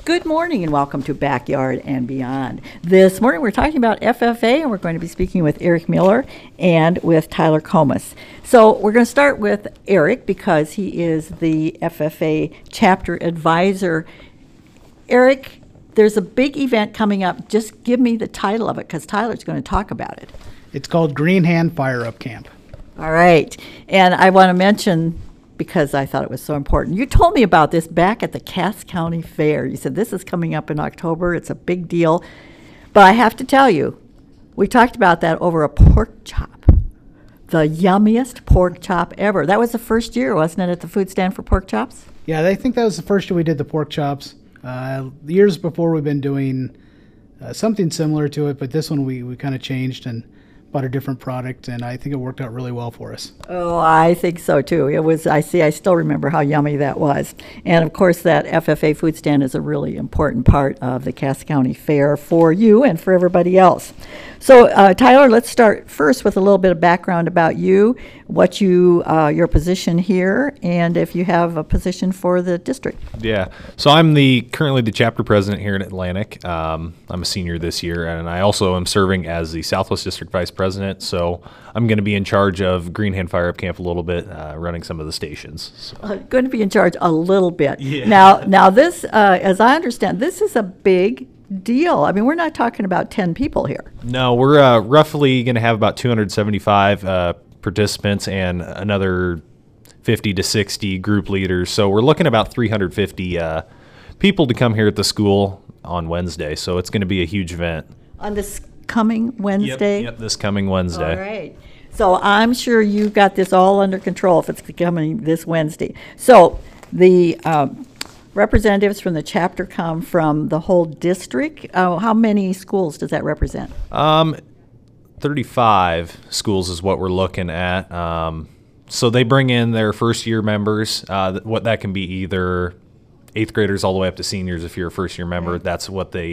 Good morning and welcome to Backyard and Beyond. This morning we're talking about FFA and we're going to be speaking with Eric Miller and with Tyler Comas. So we're going to start with Eric because he is the FFA chapter advisor. Eric, there's a big event coming up. Just give me the title of it because Tyler's going to talk about it. It's called Green Hand Fire Up Camp. All right. And I want to mention, because I thought it was so important. You told me about this back at the Cass County Fair. You said this is coming up in October. It's a big deal. But I have to tell you, we talked about that over a pork chop. The yummiest pork chop ever. That was the first year, wasn't it, at the food stand for pork chops? Yeah, I think that was the first year we did the pork chops. The years before we've been doing something similar to it, but this one we kind of changed and bought a different product, and I think it worked out really well for us. Oh, I think so too. It was, I still remember how yummy that was. And of course, that FFA food stand is a really important part of the Cass County Fair for you and for everybody else. So, Tyler, let's start first with a little bit of background about you, what your position here, and if you have a position for the district. Yeah, so I'm currently the chapter president here in Atlantic. I'm a senior this year, and I also am serving as the Southwest District Vice President, so I'm going to be in charge of Green Hand Fire Up Camp a little bit, running some of the stations. So. Going to be in charge a little bit. Yeah. Now this, as I understand, this is a big deal. I mean, we're not talking about 10 people here. No, we're roughly going to have about 275 participants and another 50 to 60 group leaders. So we're looking at about 350 people to come here at the school on Wednesday. So it's going to be a huge event. On this coming Wednesday? Yep, this coming Wednesday. All right. So I'm sure you've got this all under control if it's coming this Wednesday. So the representatives from the chapter come from the whole district. How many schools does that represent? 35 schools is what we're looking at. So they bring in their first year members. What that can be either eighth graders all the way up to seniors. If you're a first year member, Right. that's what the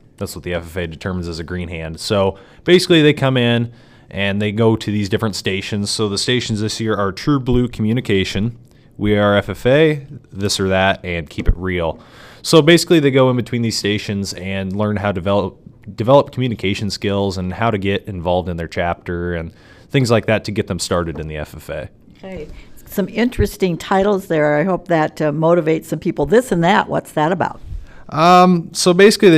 FFA determines as a green hand. So basically they come in and they go to these different stations. So the stations this year are True Blue Communication, We Are FFA, This or That, and Keep It Real. So basically they go in between these stations and learn how to develop communication skills and how to get involved in their chapter and things like that to get them started in the FFA. Okay. Some interesting titles there. I hope that motivates some people. This and That, what's that about? So basically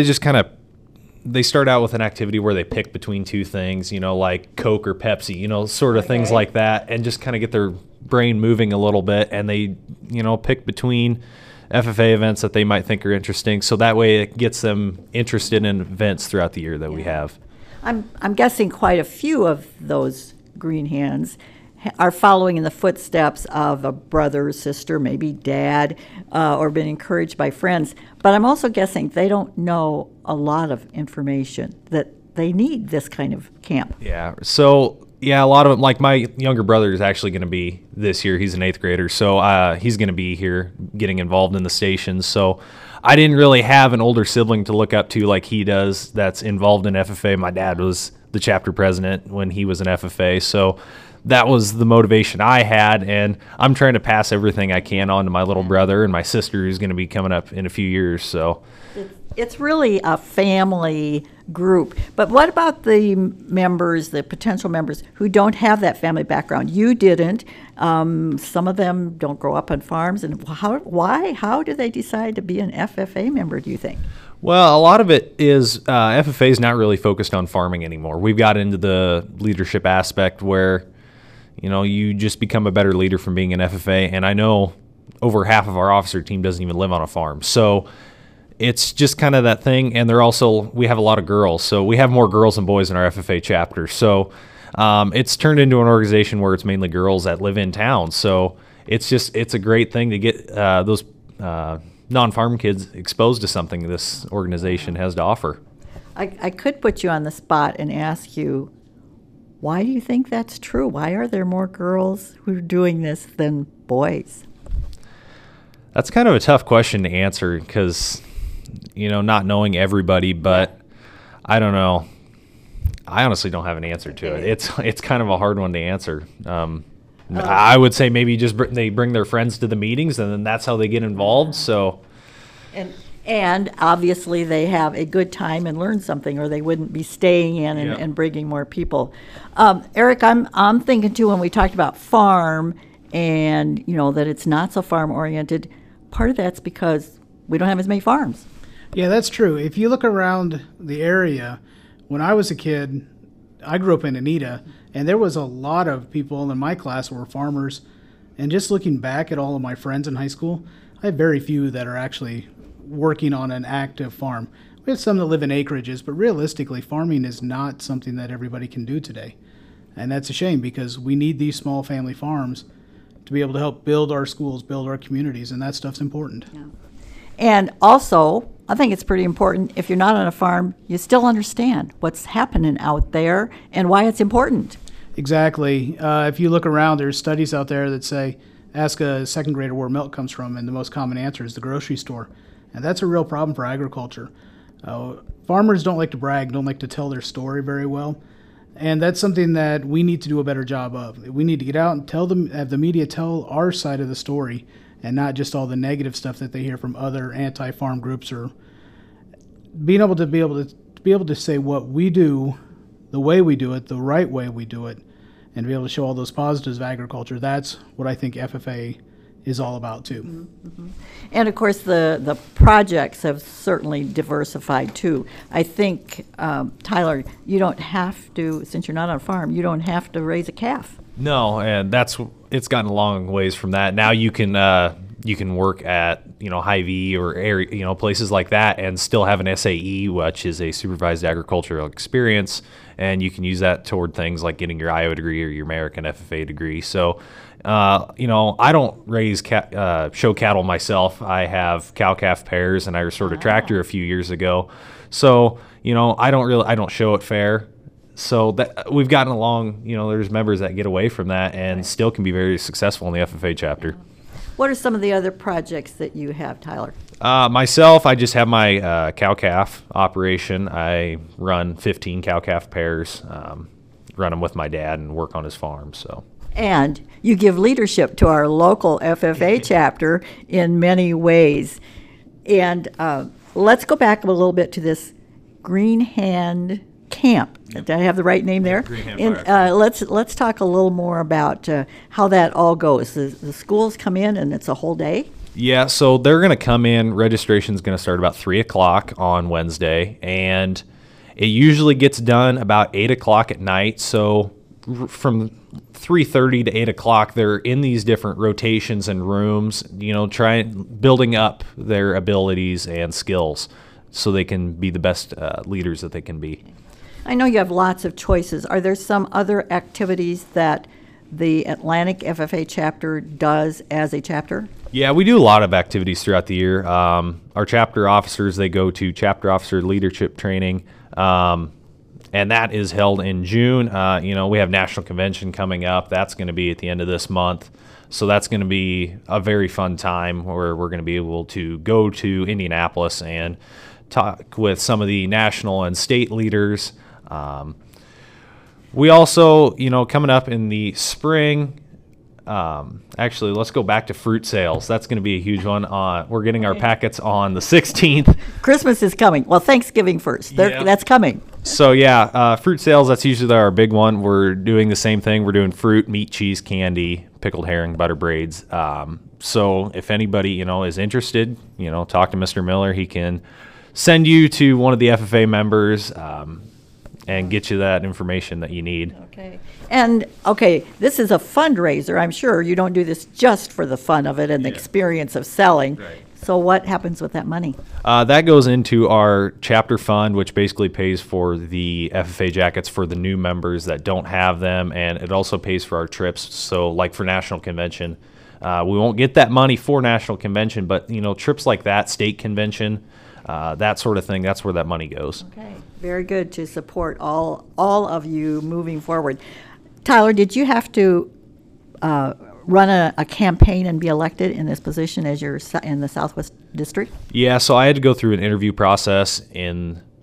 they start out with an activity where they pick between two things, like Coke or Pepsi, sort of things like that, and just kind of get their brain moving a little bit, and they, pick between FFA events that they might think are interesting, so that way it gets them interested in events throughout the year that we have. I'm guessing quite a few of those green hands are following in the footsteps of a brother, sister, maybe dad, or been encouraged by friends. But I'm also guessing they don't know a lot of information that they need this kind of camp. Yeah. So, a lot of them, like my younger brother is actually going to be this year. He's an eighth grader. So he's going to be here getting involved in the stations. So I didn't really have an older sibling to look up to like he does that's involved in FFA. My dad was the chapter president when he was an FFA. So that was the motivation I had, and I'm trying to pass everything I can on to my little brother and my sister who's going to be coming up in a few years. So it's really a family group. But what about the members, the potential members who don't have that family background? You didn't. Some of them don't grow up on farms. And why? How do they decide to be an FFA member, do you think? Well, a lot of it is FFA is not really focused on farming anymore. We've got into the leadership aspect where you just become a better leader from being an FFA. And I know over half of our officer team doesn't even live on a farm. So it's just kind of that thing. And we have a lot of girls. So we have more girls than boys in our FFA chapter. So it's turned into an organization where it's mainly girls that live in town. So it's a great thing to get those non-farm kids exposed to something this organization has to offer. I could put you on the spot and ask you, why do you think that's true? Why are there more girls who are doing this than boys? That's kind of a tough question to answer because, not knowing everybody, but I don't know. I honestly don't have an answer to it. It's kind of a hard one to answer. I would say maybe just they bring their friends to the meetings and then that's how they get involved. So, And obviously, they have a good time and learn something, or they wouldn't be staying in and, Yeah. and bringing more people. Eric, I'm thinking too, when we talked about farm and, that it's not so farm oriented, part of that's because we don't have as many farms. Yeah, that's true. If you look around the area, when I was a kid, I grew up in Anita, and there was a lot of people in my class who were farmers. And just looking back at all of my friends in high school, I have very few that are actually working on an active farm. We have some that live in acreages, but realistically, farming is not something that everybody can do today. And that's a shame because we need these small family farms to be able to help build our schools, build our communities, and that stuff's important. And also, I think it's pretty important, if you're not on a farm, you still understand what's happening out there and why it's important. Exactly. If you look around, there's studies out there that say, ask a second grader where milk comes from, and the most common answer is the grocery store. And that's a real problem for agriculture. Farmers don't like to brag, don't like to tell their story very well. And that's something that we need to do a better job of. We need to get out and tell them, have the media tell our side of the story, and not just all the negative stuff that they hear from other anti-farm groups, or being able to say what we do, the way we do it, the right way we do it, and be able to show all those positives of agriculture. That's what I think FFA is all about too. Mm-hmm. And of course, the projects have certainly diversified too. I think, Tyler, you don't have to, since you're not on a farm, you don't have to raise a calf. No, and it's gotten a long ways from that. Now you can work at Hy-Vee or area, places like that, and still have an SAE, which is a supervised agricultural experience, and you can use that toward things like getting your Iowa degree or your American FFA degree. So, I don't raise show cattle myself. I have cow-calf pairs, and I restored a tractor a few years ago. So, I don't show it fair. So that we've gotten along, there's members that get away from that and still can be very successful in the FFA chapter. What are some of the other projects that you have, Tyler? Myself, I just have my cow-calf operation. I run 15 cow-calf pairs, run them with my dad and work on his farm. So. And you give leadership to our local FFA chapter in many ways. And let's go back a little bit to this Green Hand Camp. Did I have the right name there? Green Hand And let's talk a little more about how that all goes. The schools come in and it's a whole day? Yeah, so they're going to come in. Registration's going to start about 3 o'clock on Wednesday, and it usually gets done about 8 o'clock at night. So from 3:30 to 8 o'clock, they're in these different rotations and rooms, building up their abilities and skills so they can be the best leaders that they can be. I know you have lots of choices. Are there some other activities that the Atlantic FFA chapter does as a chapter? Yeah, we do a lot of activities throughout the year. Our chapter officers, they go to chapter officer leadership training, and that is held in June. We have National Convention coming up. That's going to be at the end of this month. So that's going to be a very fun time where we're going to be able to go to Indianapolis and talk with some of the national and state leaders. We also, coming up in the spring, actually, let's go back to fruit sales. That's going to be a huge one. We're getting our packets on the 16th. Christmas is coming. Well, Thanksgiving first. Yeah. That's coming. So, fruit sales, that's usually our big one. We're doing the same thing. We're doing fruit, meat, cheese, candy, pickled herring, butter braids. So if anybody, is interested, talk to Mr. Miller. He can send you to one of the FFA members and get you that information that you need. Okay. And, this is a fundraiser. I'm sure you don't do this just for the fun of it and the experience of selling. Right. So what happens with that money? That goes into our chapter fund, which basically pays for the FFA jackets for the new members that don't have them, and it also pays for our trips. So like for National Convention, we won't get that money for National Convention, but trips like that, state convention, that sort of thing, that's where that money goes. Okay, very good to support all of you moving forward. Tyler, did you have to run a campaign and be elected in this position as you're in the Southwest District? Yeah, so I had to go through an interview process in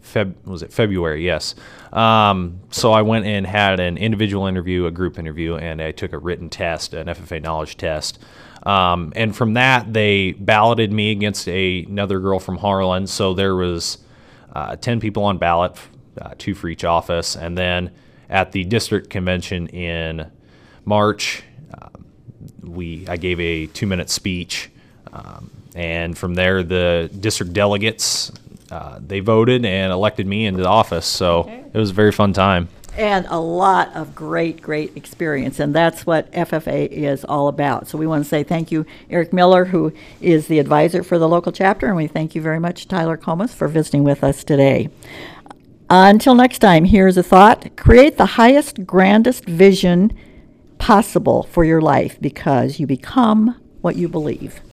February? Yes. So I went and had an individual interview, a group interview, and I took a written test, an FFA knowledge test. And from that, they balloted me against another girl from Harlan. So there was 10 people on ballot, 2 for each office. And then at the district convention in March, I gave a 2-minute speech. And from there, the district delegates, they voted and elected me into the office. So It was a very fun time. And a lot of great experience, and that's what FFA is all about. So we want to say thank you, Eric Miller, who is the advisor for the local chapter, and we thank you very much, Tyler Comas, for visiting with us today. Until next time, here's a thought. Create the highest, grandest vision possible for your life, because you become what you believe.